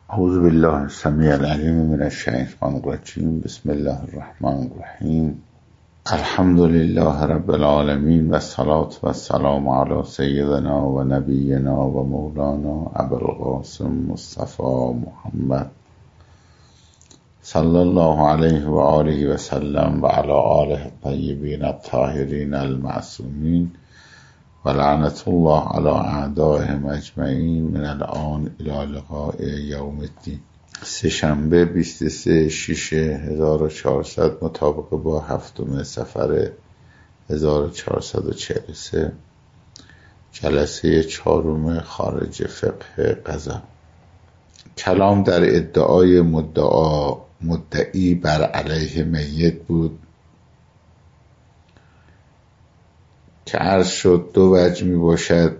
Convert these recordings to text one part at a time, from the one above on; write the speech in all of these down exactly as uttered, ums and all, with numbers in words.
اعوذ بالله السمیع العلیم من الشیطان الرجیم. بسم الله الرحمن الرحیم. الحمد لله رب العالمین و الصلاة و السلام علی سیدنا و نبینا و مولانا ابوالقاسم مصطفی محمد صلی الله علیه و آله و سلم و علی آله الطیبین الطاهرین المعصومین و لعنت الله علی اعدائهم اجمعین من الان الی لقاء یوم الدین. سه‌شنبه بیست و سوم شش هزار و چهارصد مطابق با هفتم صفر هزار و چهارصد و چهل و سه، جلسه چهارم خارج فقه قضا. کلام در ادعای مدعا مدعی بر علیه میت بود که عرض شد دو وجه می باشد.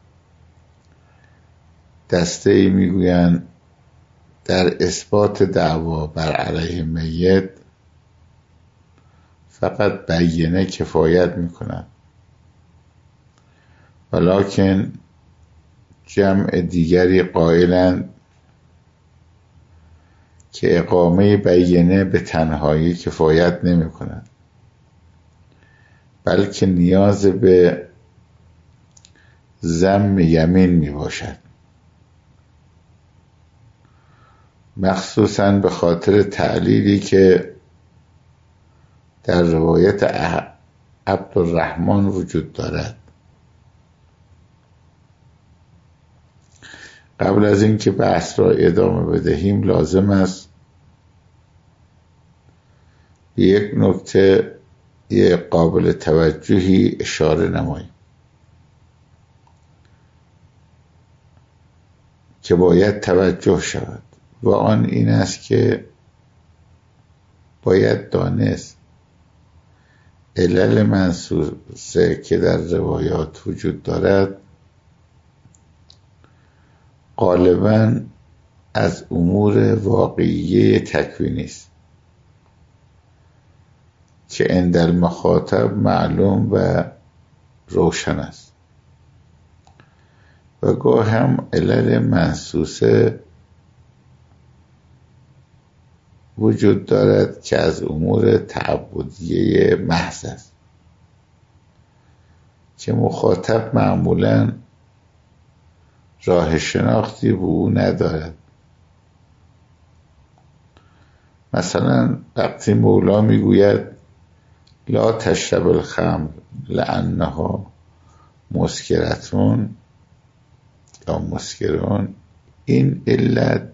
دسته ای می گویند در اثبات دعوا بر علیه میت فقط بیینه کفایت می کند، ولکن جمع دیگری قائلند که اقامه بیینه به تنهایی کفایت نمی کند، بلکه نیاز به ضم یمین می باشد، مخصوصاً به خاطر تعلیلی که در روایت عبدالرحمن وجود دارد. قبل از اینکه بحث را ادامه بدهیم لازم است به یک نکته یک قابل توجهی اشاره نماییم که باید توجه شود، و آن این است که باید دانست علل منصوصه که در روایات وجود دارد غالباً از امور واقعیه تکوینی است که عند المخاطب معلوم و روشن است، و گاه هم علل منصوصه وجود دارد که از امور تعبدیه محض است که مخاطب معمولاً راه شناختی به او ندارد. مثلا وقتی مولا میگوید لا تشرب الخمر لانها مسکرتون یا مسکرون، این علت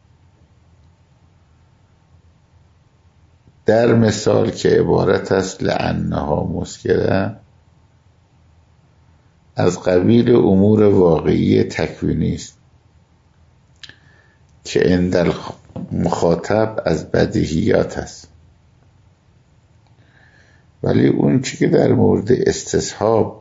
در مثال که عبارت است لانها مسکره از قبیل امور واقعی تکوینی است که عند مخاطب از بدیهیات است، ولی اون چی که در مورد استصحاب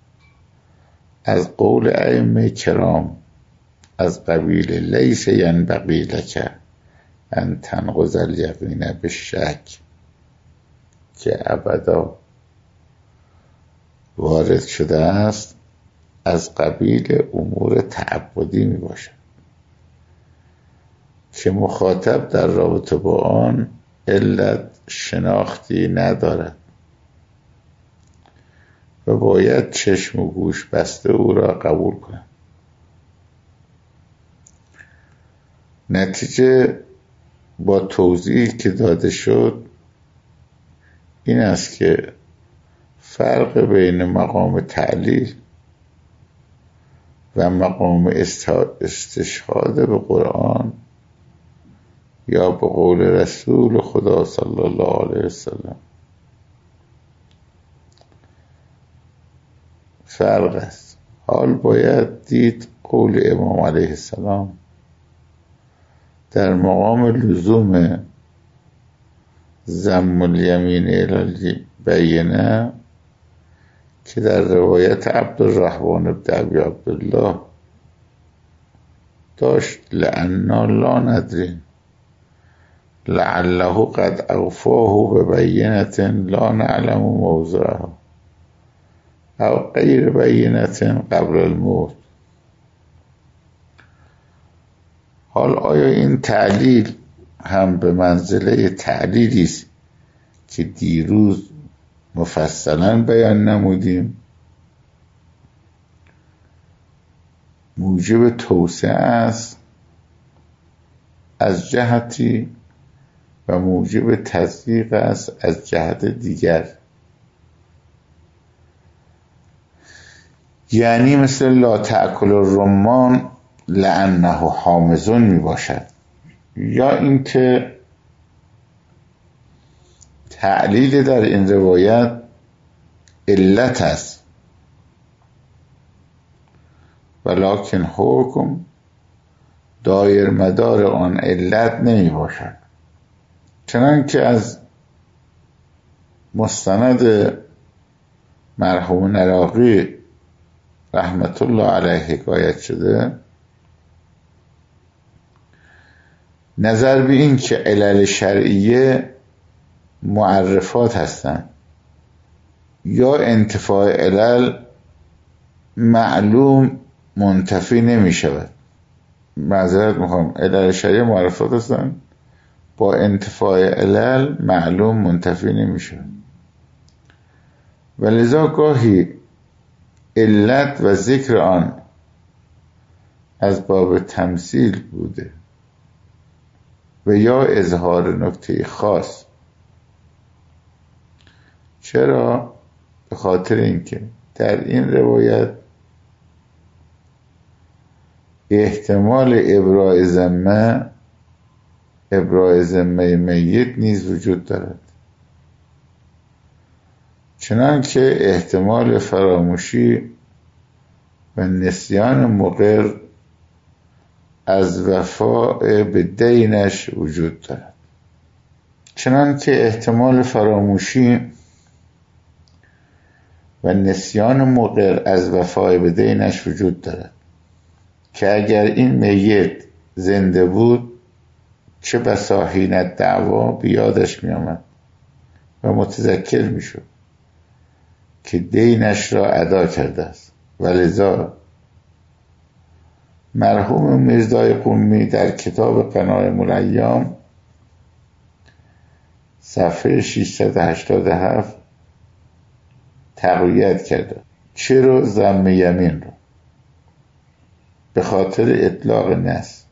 از قول ائمه کرام از قبیل لیس ینبغی لک ان تنقض الیقین بالشک که ابدا وارد شده است از قبیل امور تعبدی می باشد که مخاطب در رابطه با آن علت شناختی ندارد و باید چشم و گوش بسته او را قبول کند. نتیجه با توضیحی که داده شد این است که فرق بین مقام تعلیل و مقام استشهاد به قرآن یا به قول رسول خدا صلی الله علیه وسلم فرق است. حال باید دید قول امام علیه السلام در مقام لزوم ضم الیمین الی بینه که در روایت عبدالرحمن بن ابی عبدالله داشت لأننا لا ندري لعله قد اوفاه ببینة لا نعلم موضعها او غیر بینة قبل الموت. حال آیا این تعلیل هم به منزله تعلیلی است که دیروز مفصلا بیان نمودیم؟ موجب توسعه است از جهتی و موجب تضییق است از جهت دیگر. یعنی مثل لا تأکل الرمان لأنه حامضون می باشد، یا اینکه تعلیل در این روایت علت است ولکن حکم دایر مدار آن علت نمی باشد. چنانکه از مستند مرحوم عراقی رحمت الله علیه حکایت شده، نظر به این که علل شرعیه معرفات هستند یا انتفاع علل معلوم منتفی نمی شود. معذرت میخوام، علل شرعیه معرفات هستند با انتفاع علل معلوم منتفی نمی شود، و لذا گاهی علت و ذکر آن از باب تمثیل بوده و یا اظهار نکته خاص. چرا؟ به خاطر اینکه در این روایت احتمال ابراء ذمه ابراء ذمه میت نیز وجود دارد، چنانکه احتمال فراموشی و نسیان مقر از وفاء به دینش وجود دارد. چنانکه احتمال فراموشی و نسیان مقر از وفاء به دینش وجود دارد که اگر این میت زنده بود چه بسا حین دعوا بیادش می آمد و متذکر می شد که دینش را ادا کرده است. ولذا مرحوم میرزای قمی در کتاب غنایم الایام صفحه ششصد و هشتاد و هفت تقویت کرده. چرا ذم یمین را؟ به خاطر اطلاق نص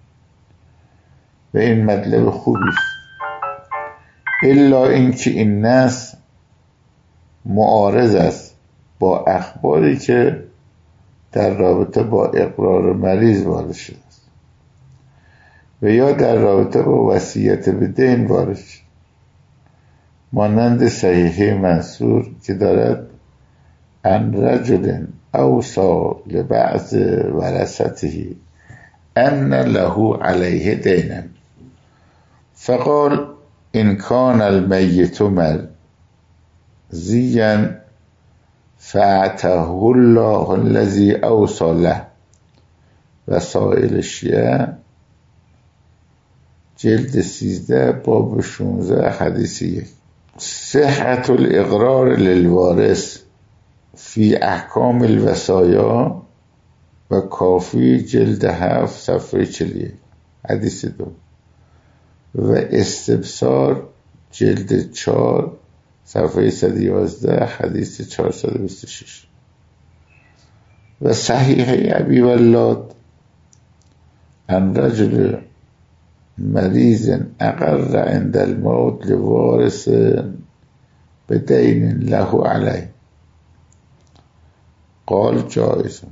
و این مطلب خوبی است، الا اینکه این نص معارض است با اخباری که در رابطه با اقرار مریض وارد شده است و یا در رابطه با وصیت به دین وارد شده، مانند صحیحه منصور که دارد ان رجل اوصى لبعض ورثته ان له علیه دینا فقال ان کان المیت مرضیا فاعطاه الله الذي اوصى له. وسائل الشیعه جلد سیزده باب شانزده حدیث یک. صحت الاقرار للوارث فی احکام الوصایا و کافی جلد هفت صفحه چهل و یک حدیث دو، و استبصار جلد چهار صفحه صد و یازده حدیث چهارصد و بیست و شش. و صحیح ابی ولاد ان رجل مریض اقر عند الموت لوارث بدین له علیه قال جائز.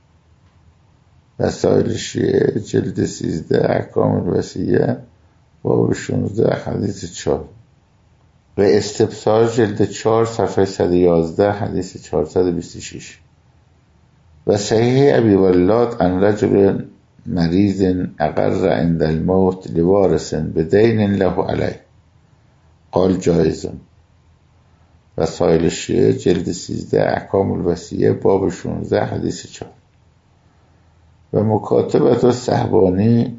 وسائل شیعه جلد سیزده احکام الوصیه باب شانزده حدیث چهار، و استبصار جلد چهار صفحه صد و یازده حدیث چهارصد و بیست و شش. و صحیح ابی ولاد ان رجل مریض اقر عند الموت لوارث بدین له علیه قال جائز. وسائل الشیعه جلد سیزده احکام الوصیه باب شانزده حدیث چهار. و مکاتبت الصحبانی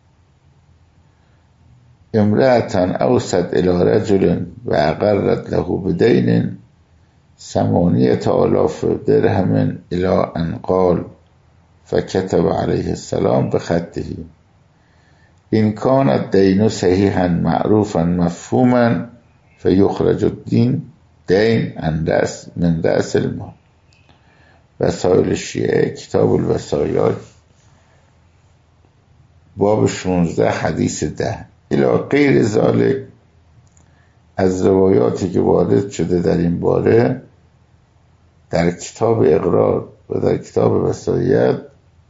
امرأة اوصت الى رجل و اقرت له بدین ثمانیة آلاف درهم الى ان قال فكتب عليه السلام بخطه این کان الدین صحیحا معروفا مفهوما فیخرج الدین دین من رأس المال. وسائل شیعه، کتاب الوصایا، باب شانزده حدیث ده الی غیر ذالک از روایاتی که وارد شده در این باره در کتاب اقرار و در کتاب وصایت،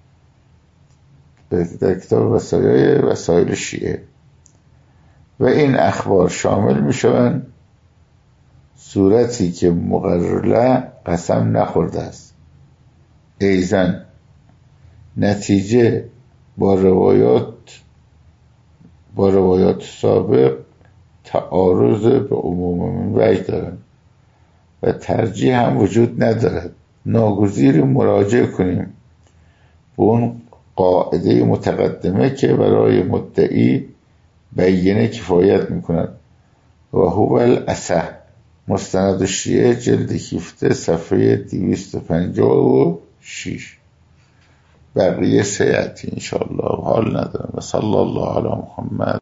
در کتاب وصایای وسائل شیعه. و این اخبار شامل می شوند صورتی که مقرره قسم نخورده است، ایزن نتیجه با روایات با روایات سابق تعارض به عموم من وجه دارند و ترجیح هم وجود ندارد. ناگزیر مراجعه کنیم به اون قاعده متقدمه که برای مدعی بینه کفایت میکند و هو الاصح. مستند الشیعه جلد هفده صفحه دویست و پنجاه و شش. بقیه سیأتی انشاءالله، حال ندارم. و صلی الله علی محمد.